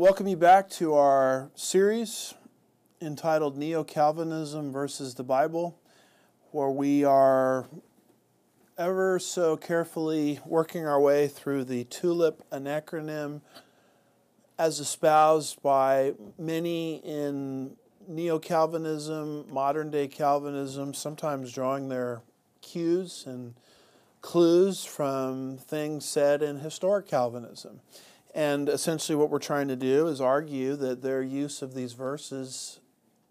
welcome you back to our series entitled Neo-Calvinism versus the Bible, where we are ever so carefully working our way through the TULIP anacronym as espoused by many in Neo-Calvinism, modern-day Calvinism, sometimes drawing their cues and clues from things said in historic Calvinism. And essentially what we're trying to do is argue that their use of these verses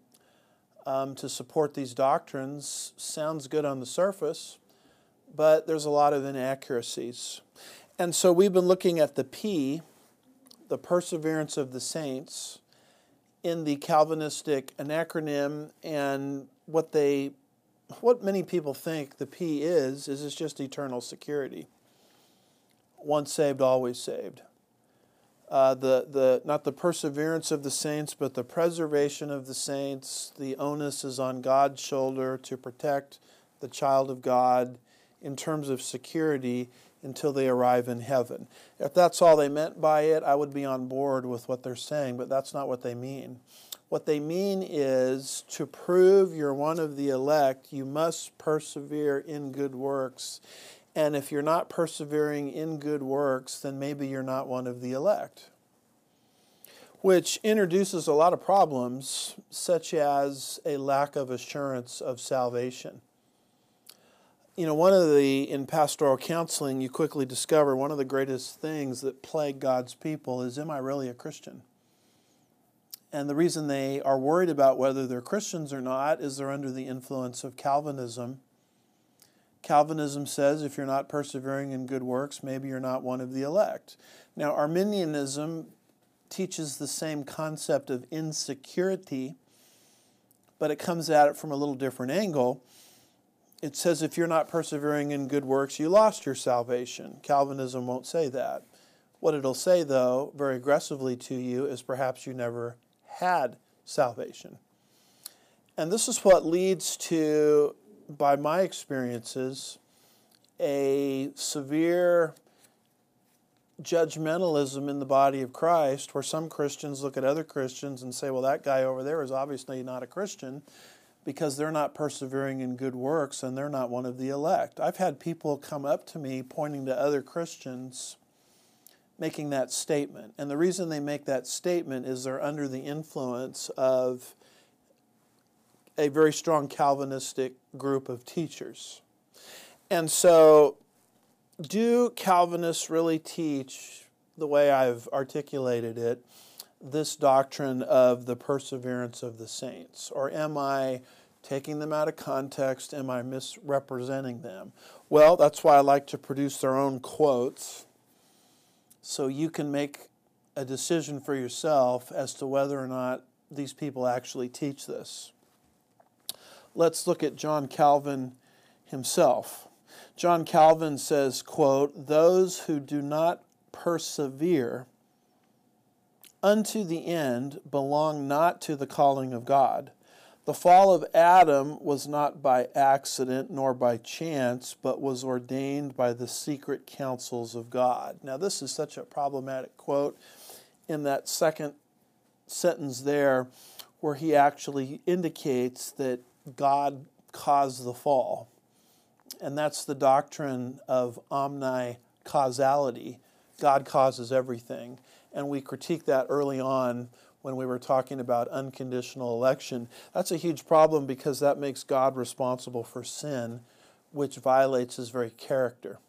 to support these doctrines sounds good on the surface, but there's a lot of inaccuracies. And so we've been looking at the P, the perseverance of the saints, in the Calvinistic anacronym, and what many people think the P is it's just eternal security. Once saved, always saved. Not the perseverance of the saints, but the preservation of the saints. The onus is on God's shoulder to protect the child of God in terms of security until they arrive in heaven. If that's all they meant by it, I would be on board with what they're saying, but that's not what they mean. What they mean is to prove you're one of the elect, you must persevere in good works. And if you're not persevering in good works, then maybe you're not one of the elect. Which introduces a lot of problems, such as a lack of assurance of salvation. You know, in pastoral counseling, you quickly discover one of the greatest things that plague God's people is, am I really a Christian? And the reason they are worried about whether they're Christians or not is they're under the influence of Calvinism. Calvinism says if you're not persevering in good works, maybe you're not one of the elect. Now, Arminianism teaches the same concept of insecurity, but it comes at it from a little different angle. It says if you're not persevering in good works, you lost your salvation. Calvinism won't say that. What it'll say, though, very aggressively to you, is perhaps you never had salvation. And this is what leads to, by my experiences, a severe judgmentalism in the body of Christ, where some Christians look at other Christians and say, well, that guy over there is obviously not a Christian because they're not persevering in good works and they're not one of the elect. I've had people come up to me pointing to other Christians making that statement. And the reason they make that statement is they're under the influence of a very strong Calvinistic group of teachers. And so, do Calvinists really teach, the way I've articulated it, this doctrine of the perseverance of the saints? Or am I taking them out of context? Am I misrepresenting them? Well, that's why I like to produce their own quotes, so you can make a decision for yourself as to whether or not these people actually teach this. Let's look at John Calvin himself. John Calvin says, quote, "Those who do not persevere unto the end belong not to the calling of God. The fall of Adam was not by accident nor by chance, but was ordained by the secret counsels of God." Now, this is such a problematic quote in that second sentence there, where he actually indicates that God caused the fall. And that's the doctrine of omni-causality. God causes everything. And we critiqued that early on when we were talking about unconditional election. That's a huge problem because that makes God responsible for sin, which violates his very character.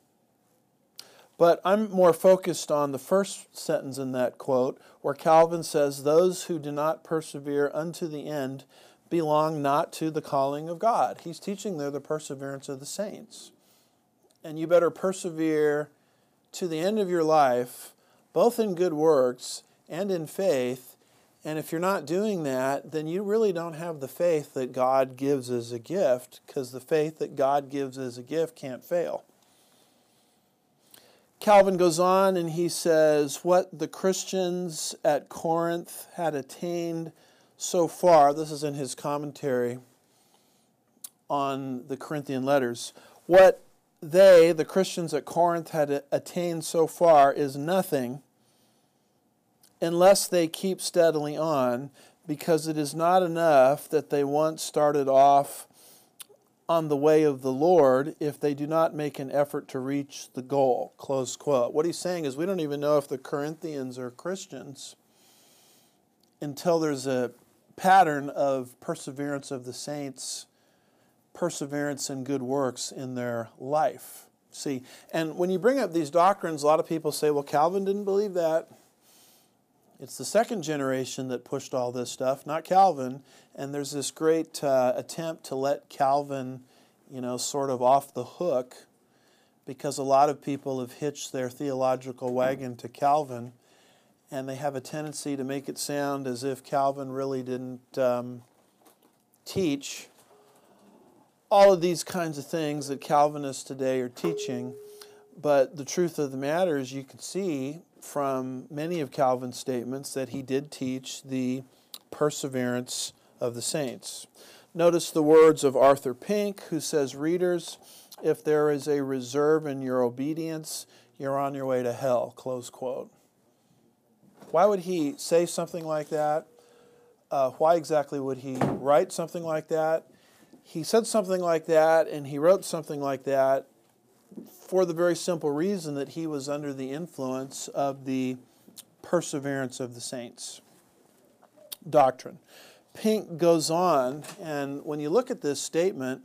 But I'm more focused on the first sentence in that quote, where Calvin says, "Those who do not persevere unto the end belong not to the calling of God." He's teaching there the perseverance of the saints. And you better persevere to the end of your life, both in good works and in faith. And if you're not doing that, then you really don't have the faith that God gives as a gift, because the faith that God gives as a gift can't fail. Calvin goes on and he says, what the Christians at Corinth had attained so far, this is in his commentary on the Corinthian letters, what the Christians at Corinth, had attained so far is nothing unless they keep steadily on, because it is not enough that they once started off on the way of the Lord if they do not make an effort to reach the goal, close quote. What he's saying is we don't even know if the Corinthians are Christians until there's a pattern of perseverance of the saints, perseverance in good works in their life. See, and when you bring up these doctrines, a lot of people say, well, Calvin didn't believe that. It's the second generation that pushed all this stuff, not Calvin. And there's this great attempt to let Calvin, sort of off the hook, because a lot of people have hitched their theological wagon to Calvin, and they have a tendency to make it sound as if Calvin really didn't teach all of these kinds of things that Calvinists today are teaching. But the truth of the matter is you can see from many of Calvin's statements that he did teach the perseverance of the saints. Notice the words of Arthur Pink, who says, readers, if there is a reserve in your obedience, you're on your way to hell, close quote. Why would he say something like that? Why exactly would he write something like that? He said something like that, and he wrote something like that for the very simple reason that he was under the influence of the perseverance of the saints doctrine. Pink goes on, and when you look at this statement,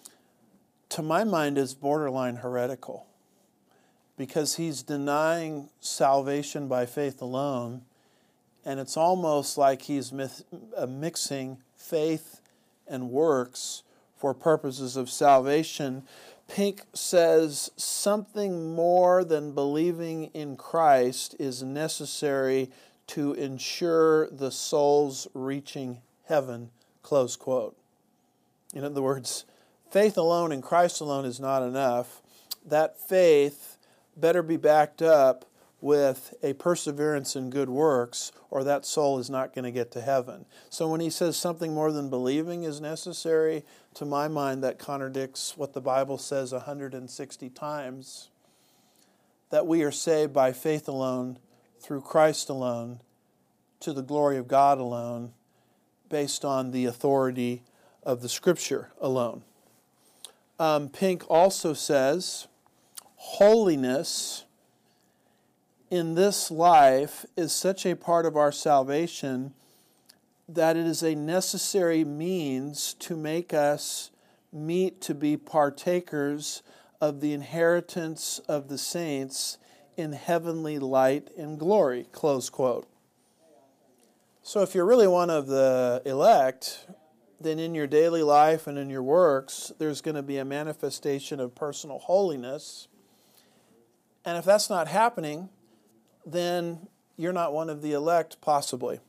to my mind is borderline heretical, because he's denying salvation by faith alone, and it's almost like he's mixing faith and works for purposes of salvation. Pink says something more than believing in Christ is necessary to ensure the soul's reaching heaven, close quote. In other words, faith alone in Christ alone is not enough. That faith better be backed up with a perseverance in good works, or that soul is not going to get to heaven. So when he says something more than believing is necessary, to my mind that contradicts what the Bible says 160 times, that we are saved by faith alone, through Christ alone, to the glory of God alone, based on the authority of the Scripture alone. Pink also says, holiness in this life is such a part of our salvation that it is a necessary means to make us meet to be partakers of the inheritance of the saints in heavenly light and glory, close quote. So if you're really one of the elect, then in your daily life and in your works, there's going to be a manifestation of personal holiness. And if that's not happening, then you're not one of the elect, possibly.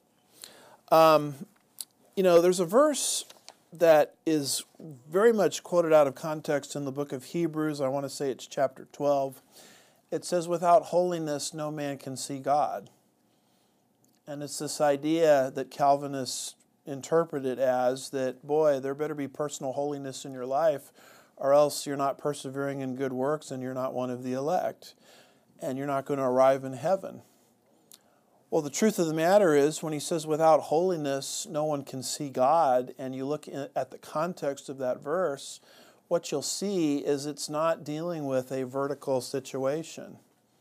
There's a verse that is very much quoted out of context in the book of Hebrews. I want to say it's chapter 12. It says, without holiness, no man can see God. And it's this idea that Calvinists interpret it as that, boy, there better be personal holiness in your life, or else you're not persevering in good works and you're not one of the elect, and you're not going to arrive in heaven. Well, the truth of the matter is, when he says without holiness no one can see God, and you look at the context of that verse, what you'll see is it's not dealing with a vertical situation,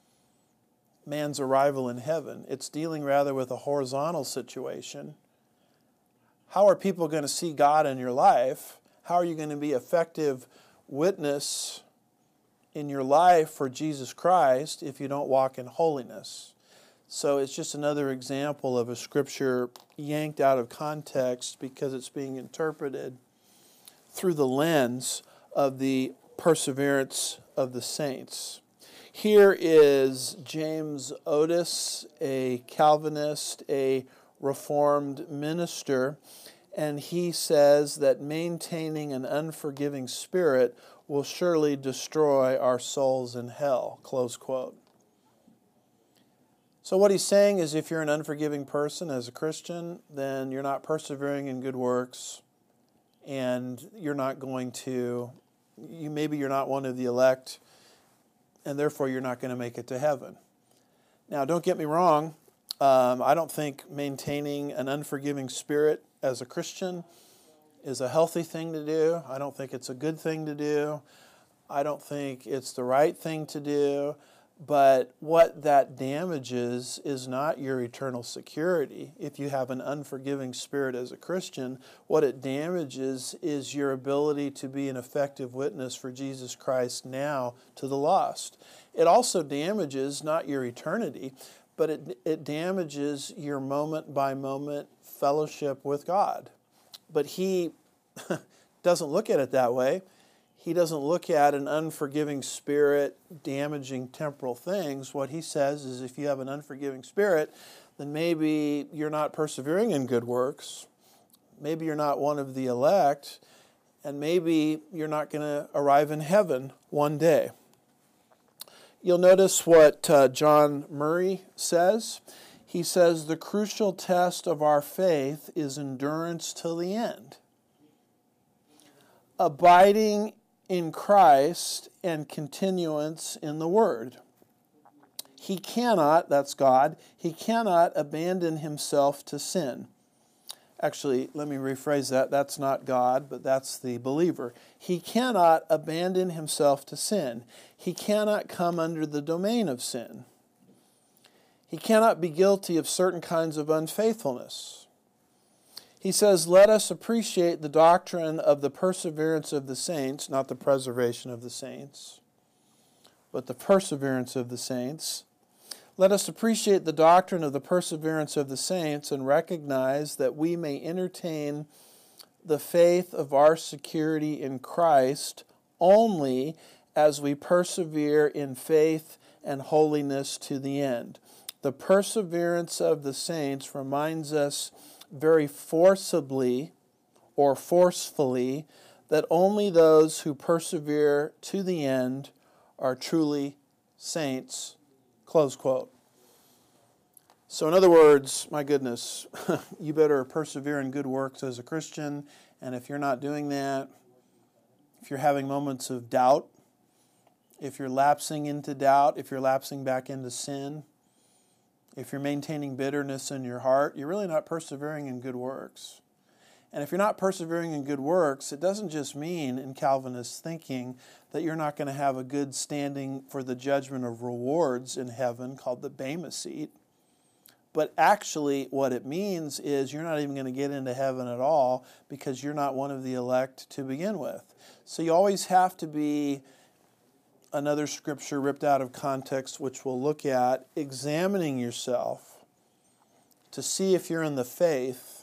man's arrival in heaven. It's dealing rather with a horizontal situation. How are people going to see God in your life? How are you going to be effective witness in your life for Jesus Christ if you don't walk in holiness? So it's just another example of a scripture yanked out of context because it's being interpreted through the lens of the perseverance of the saints. Here is James Otis, a Calvinist, a Reformed minister, and he says that maintaining an unforgiving spirit will surely destroy our souls in hell, close quote. So what he's saying is if you're an unforgiving person as a Christian, then you're not persevering in good works, and you're not going to, maybe you're not one of the elect, and therefore you're not going to make it to heaven. Now, don't get me wrong, I don't think maintaining an unforgiving spirit as a Christian is a healthy thing to do. I don't think it's a good thing to do. I don't think it's the right thing to do. But what that damages is not your eternal security. If you have an unforgiving spirit as a Christian, what it damages is your ability to be an effective witness for Jesus Christ now to the lost. It also damages not your eternity, but it damages your moment-by-moment fellowship with God. But he doesn't look at it that way. He doesn't look at an unforgiving spirit damaging temporal things. What he says is if you have an unforgiving spirit, then maybe you're not persevering in good works. Maybe you're not one of the elect, and maybe you're not going to arrive in heaven one day. You'll notice what John Murray says. He says, the crucial test of our faith is endurance till the end. Abiding in Christ and continuance in the Word. He cannot, that's God, he cannot abandon himself to sin. Actually, let me rephrase that. That's not God, but that's the believer. He cannot abandon himself to sin. He cannot come under the domain of sin. He cannot be guilty of certain kinds of unfaithfulness. He says, let us appreciate the doctrine of the perseverance of the saints, not the preservation of the saints, but the perseverance of the saints. Let us appreciate the doctrine of the perseverance of the saints and recognize that we may entertain the faith of our security in Christ only as we persevere in faith and holiness to the end. The perseverance of the saints reminds us very forcibly or forcefully that only those who persevere to the end are truly saints. Close quote. So in other words, my goodness, you better persevere in good works as a Christian, and if you're not doing that, if you're having moments of doubt, if you're lapsing into doubt, if you're lapsing back into sin, if you're maintaining bitterness in your heart, you're really not persevering in good works. And if you're not persevering in good works, it doesn't just mean, in Calvinist thinking, that you're not going to have a good standing for the judgment of rewards in heaven called the Bema seat. But actually what it means is you're not even going to get into heaven at all because you're not one of the elect to begin with. So you always have to be, another scripture ripped out of context, which we'll look at, examining yourself to see if you're in the faith.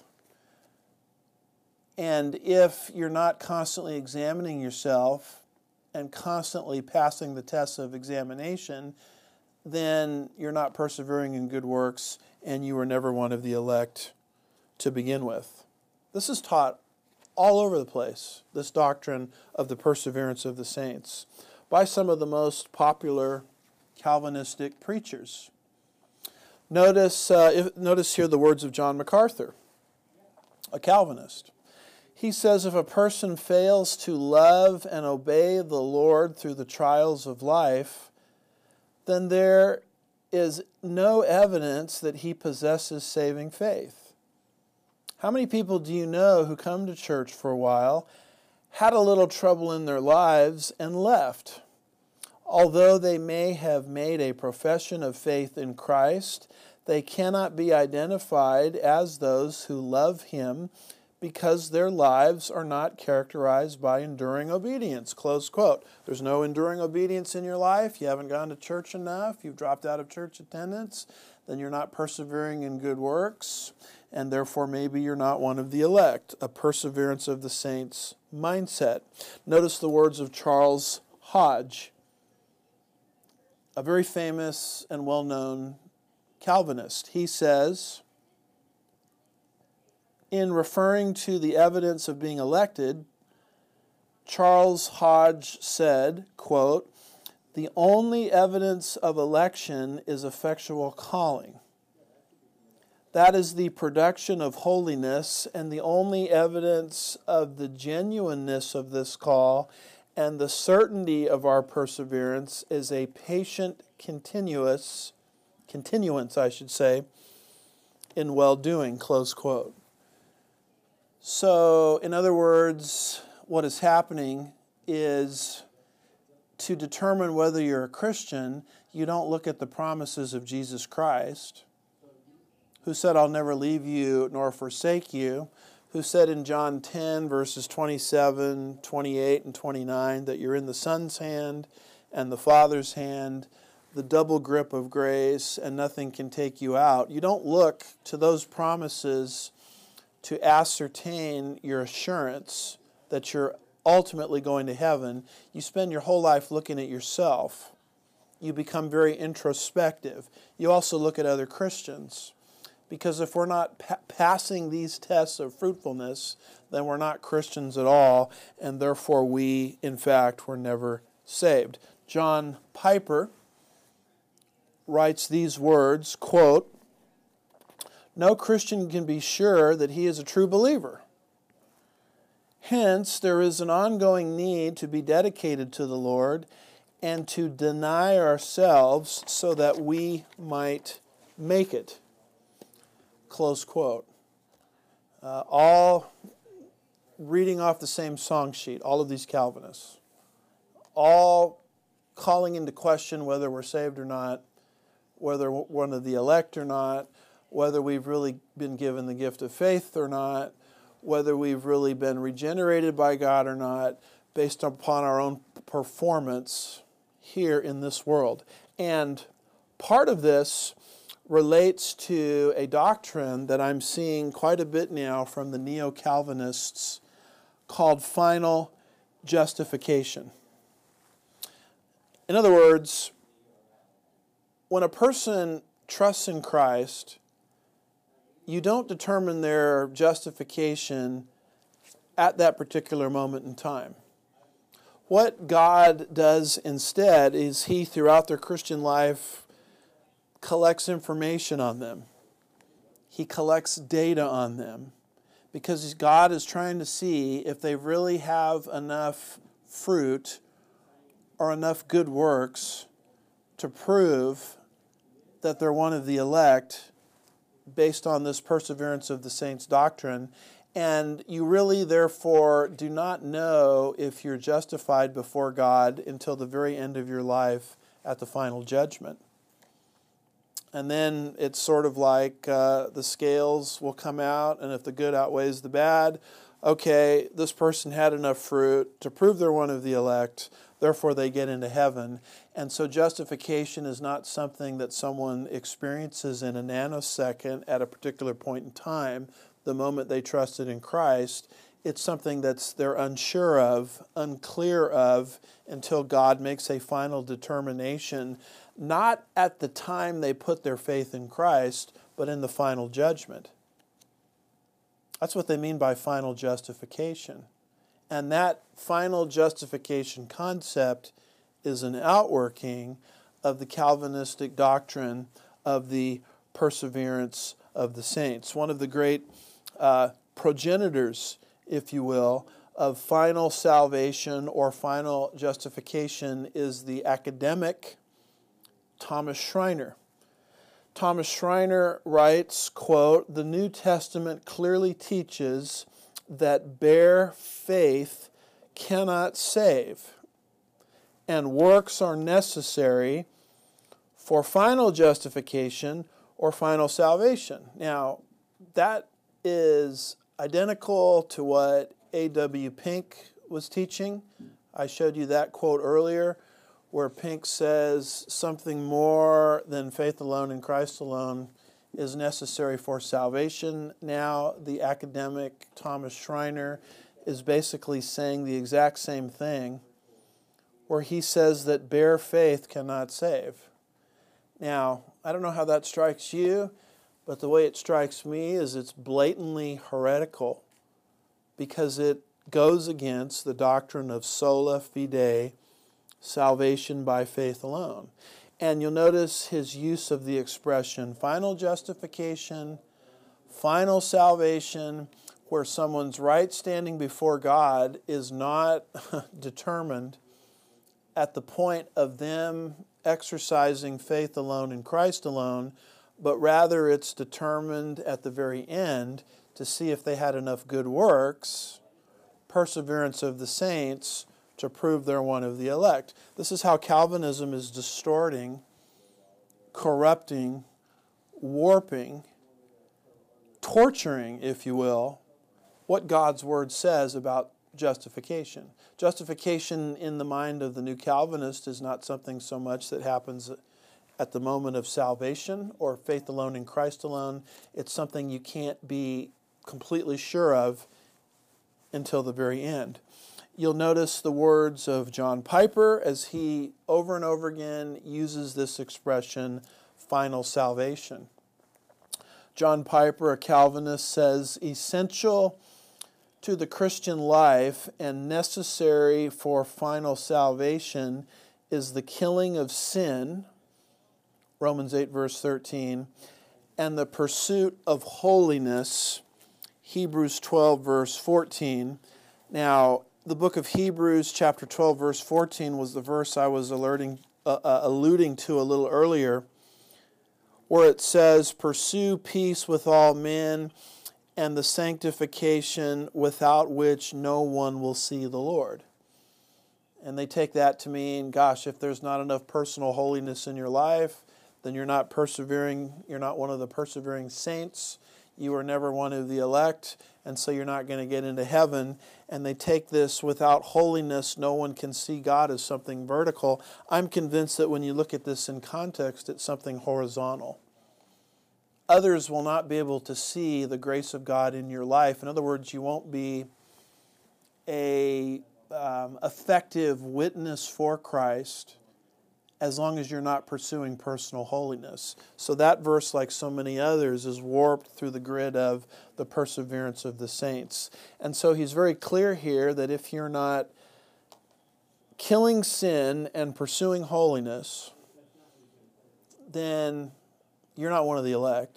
And if you're not constantly examining yourself and constantly passing the tests of examination, then you're not persevering in good works and you were never one of the elect to begin with. This is taught all over the place, this doctrine of the perseverance of the saints, by some of the most popular Calvinistic preachers. Notice here the words of John MacArthur, a Calvinist. He says, if a person fails to love and obey the Lord through the trials of life, then there is no evidence that he possesses saving faith. How many people do you know who come to church for a while, had a little trouble in their lives, and left? Although they may have made a profession of faith in Christ, they cannot be identified as those who love Him because their lives are not characterized by enduring obedience. Close quote. There's no enduring obedience in your life. You haven't gone to church enough. You've dropped out of church attendance. Then you're not persevering in good works, and therefore maybe you're not one of the elect. A perseverance of the saints mindset. Notice the words of Charles Hodge, a very famous and well-known Calvinist. He says, in referring to the evidence of being elected, Charles Hodge said, quote, the only evidence of election is effectual calling. That is the production of holiness, and the only evidence of the genuineness of this call and the certainty of our perseverance is a patient continuance, in well-doing, close quote. So, in other words, what is happening is to determine whether you're a Christian, you don't look at the promises of Jesus Christ, who said, I'll never leave you nor forsake you, who said in John 10, verses 27, 28, and 29, that you're in the Son's hand and the Father's hand, the double grip of grace, and nothing can take you out. You don't look to those promises to ascertain your assurance that you're ultimately going to heaven. You spend your whole life looking at yourself. You become very introspective. You also look at other Christians. Because if we're not passing these tests of fruitfulness, then we're not Christians at all, and therefore we, in fact, were never saved. John Piper writes these words, quote, "No Christian can be sure that he is a true believer. Hence, there is an ongoing need to be dedicated to the Lord and to deny ourselves so that we might make it." Close quote. All reading off the same song sheet, all of these Calvinists, all calling into question whether we're saved or not, whether we're one of the elect or not, whether we've really been given the gift of faith or not, whether we've really been regenerated by God or not, based upon our own performance here in this world. And part of this relates to a doctrine that I'm seeing quite a bit now from the Neo-Calvinists called final justification. In other words, when a person trusts in Christ, you don't determine their justification at that particular moment in time. What God does instead is He, throughout their Christian life, collects information on them. He collects data on them because God is trying to see if they really have enough fruit or enough good works to prove that they're one of the elect based on this perseverance of the saints doctrine. And you really, therefore, do not know if you're justified before God until the very end of your life at the final judgment. And then it's sort of like the scales will come out, and if the good outweighs the bad, okay, this person had enough fruit to prove they're one of the elect, therefore they get into heaven. And so justification is not something that someone experiences in a nanosecond at a particular point in time, the moment they trusted in Christ. It's something they're unsure of, unclear of, until God makes a final determination, not at the time they put their faith in Christ, but in the final judgment. That's what they mean by final justification. And that final justification concept is an outworking of the Calvinistic doctrine of the perseverance of the saints. One of the great progenitors, if you will, of final salvation or final justification is the academic Thomas Schreiner. Thomas Schreiner writes, quote, "The New Testament clearly teaches that bare faith cannot save, and works are necessary for final justification or final salvation." Now, that is identical to what A.W. Pink was teaching. I showed you that quote earlier, where Pink says something more than faith alone in Christ alone is necessary for salvation. Now, the academic Thomas Schreiner is basically saying the exact same thing, where he says that bare faith cannot save. Now, I don't know how that strikes you, but the way it strikes me is it's blatantly heretical, because it goes against the doctrine of sola fide, salvation by faith alone. And you'll notice his use of the expression final justification, final salvation, where someone's right standing before God is not determined at the point of them exercising faith alone in Christ alone, but rather it's determined at the very end to see if they had enough good works, perseverance of the saints, to prove they're one of the elect. This is how Calvinism is distorting, corrupting, warping, torturing, if you will, what God's Word says about justification. Justification in the mind of the New Calvinist is not something so much that happens at the moment of salvation or faith alone in Christ alone. It's something you can't be completely sure of until the very end. You'll notice the words of John Piper as he over and over again uses this expression, final salvation. John Piper, a Calvinist, says, essential to the Christian life and necessary for final salvation is the killing of sin, Romans 8, verse 13, and the pursuit of holiness, Hebrews 12, verse 14. Now, the book of Hebrews, chapter 12, verse 14, was the verse I was alluding to a little earlier, where it says, pursue peace with all men and the sanctification without which no one will see the Lord. And they take that to mean, gosh, if there's not enough personal holiness in your life, then you're not persevering, you're not one of the persevering saints, you are never one of the elect, and so you're not going to get into heaven. And they take this, without holiness, no one can see God, as something vertical. I'm convinced that when you look at this in context, it's something horizontal. Others will not be able to see the grace of God in your life. In other words, you won't be a effective witness for Christ as long as you're not pursuing personal holiness. So that verse, like so many others, is warped through the grid of the perseverance of the saints. And so he's very clear here that if you're not killing sin and pursuing holiness, then you're not one of the elect.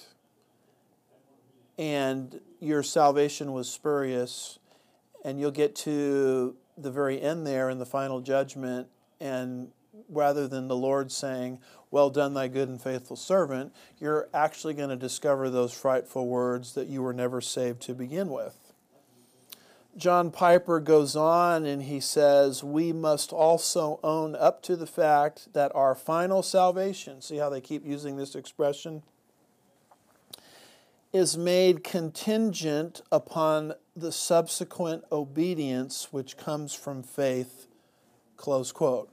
And your salvation was spurious, and you'll get to the very end there in the final judgment, and rather than the Lord saying, well done, thy good and faithful servant, you're actually going to discover those frightful words that you were never saved to begin with. John Piper goes on and he says, we must also own up to the fact that our final salvation, see how they keep using this expression, is made contingent upon the subsequent obedience which comes from faith, close quote.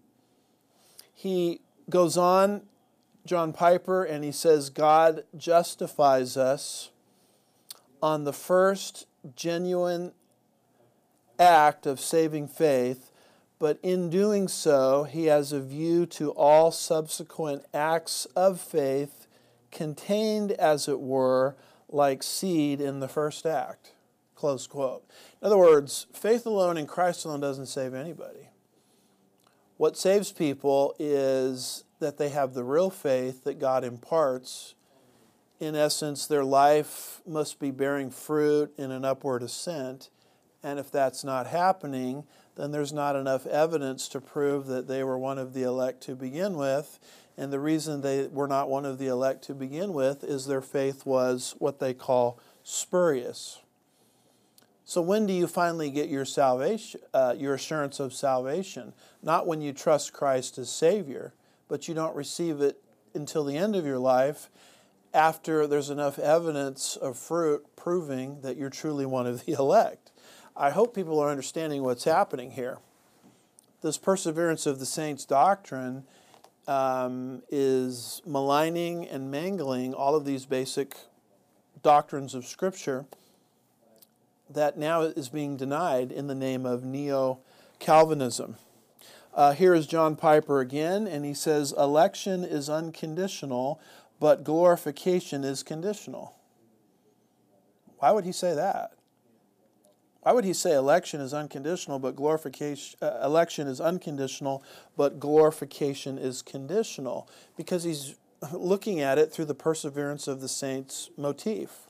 He goes on, John Piper, and he says, God justifies us on the first genuine act of saving faith, but in doing so, he has a view to all subsequent acts of faith contained, as it were, like seed in the first act. Close quote. In other words, faith alone in Christ alone doesn't save anybody. What saves people is that they have the real faith that God imparts. In essence, their life must be bearing fruit in an upward ascent. And if that's not happening, then there's not enough evidence to prove that they were one of the elect to begin with. And the reason they were not one of the elect to begin with is their faith was what they call spurious. So when do you finally get your salvation, your assurance of salvation? Not when you trust Christ as Savior, but you don't receive it until the end of your life, after there's enough evidence of fruit proving that you're truly one of the elect. I hope people are understanding what's happening here. This perseverance of the saints doctrine is maligning and mangling all of these basic doctrines of Scripture that now is being denied in the name of Neo-Calvinism. Here is John Piper again, and he says, election is unconditional, but glorification is conditional. Why would he say that? Why would he say election is unconditional, but election is unconditional, but glorification is conditional? Because he's looking at it through the perseverance of the saints motif.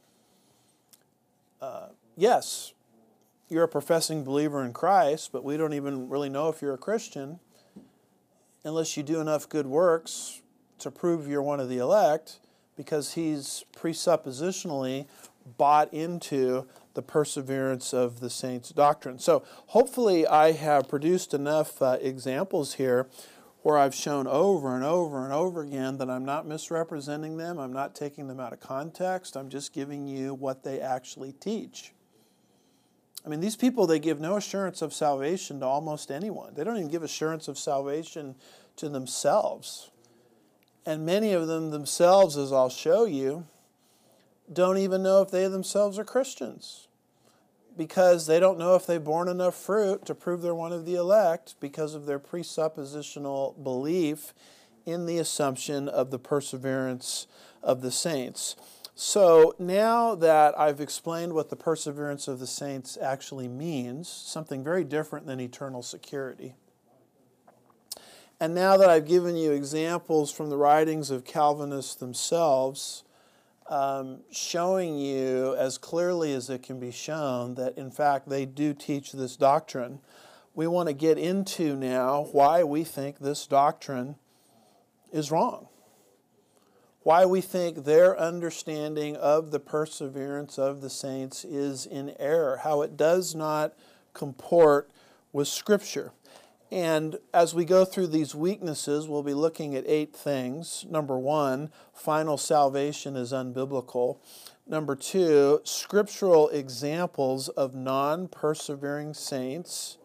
Yes, you're a professing believer in Christ, but we don't even really know if you're a Christian unless you do enough good works to prove you're one of the elect. because he's presuppositionally bought into the perseverance of the saints' doctrine. So hopefully I have produced enough examples here where I've shown over and over and over again that I'm not misrepresenting them, I'm not taking them out of context, I'm just giving you what they actually teach. I mean, these people, they give no assurance of salvation to almost anyone. They don't even give assurance of salvation to themselves. And many of them themselves, as I'll show you, don't even know if they themselves are Christians, because they don't know if they've borne enough fruit to prove they're one of the elect because of their presuppositional belief in the assumption of the perseverance of the saints. So now that I've explained what the perseverance of the saints actually means, something very different than eternal security, and now that I've given you examples from the writings of Calvinists themselves, showing you as clearly as it can be shown that in fact they do teach this doctrine, we want to get into now why we think this doctrine is wrong. Why we think their understanding of the perseverance of the saints is in error, how it does not comport with Scripture. And as we go through these weaknesses, we'll be looking at 8 things. Number 1, final salvation is unbiblical. Number 2, scriptural examples of non-persevering saints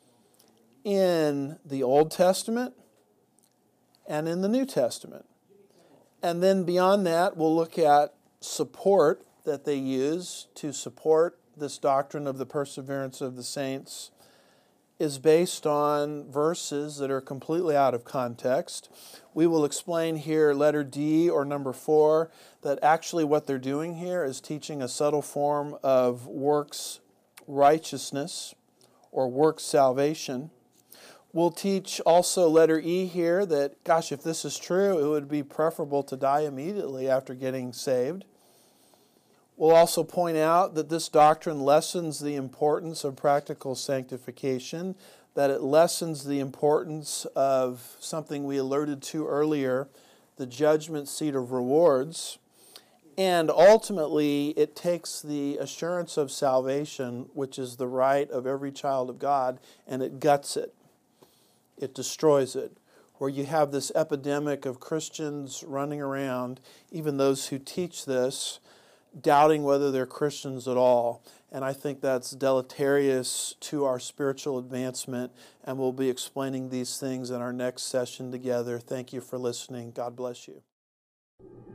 in the Old Testament and in the New Testament. And then beyond that, we'll look at support that they use to support this doctrine of the perseverance of the saints is based on verses that are completely out of context. We will explain here, letter D or number 4, that actually what they're doing here is teaching a subtle form of works righteousness or works salvation. We'll teach also letter E here that, gosh, if this is true, it would be preferable to die immediately after getting saved. We'll also point out that this doctrine lessens the importance of practical sanctification, that it lessens the importance of something we alerted to earlier, the judgment seat of rewards, and ultimately it takes the assurance of salvation, which is the right of every child of God, and it guts it. It destroys it, where you have this epidemic of Christians running around, even those who teach this, doubting whether they're Christians at all. And I think that's deleterious to our spiritual advancement, and we'll be explaining these things in our next session together. Thank you for listening. God bless you.